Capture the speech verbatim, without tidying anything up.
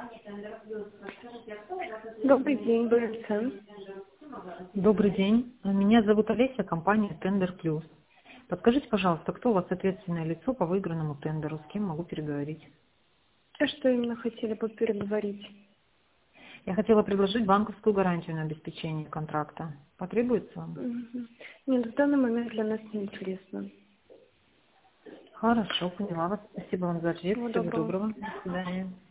Добрый день, БРЦ. Добрый день. Меня зовут Олеся, компания Тендер Плюс. Подскажите, пожалуйста, кто у вас ответственное лицо по выигранному тендеру? С кем могу переговорить? А что именно хотели бы переговорить? Я хотела предложить банковскую гарантию на обеспечение контракта. Потребуется вам? Мгм. Нет, в данный момент для нас не интересно. Хорошо, поняла вас. Спасибо вам за ответ. Всего Всего доброго. доброго. До свидания.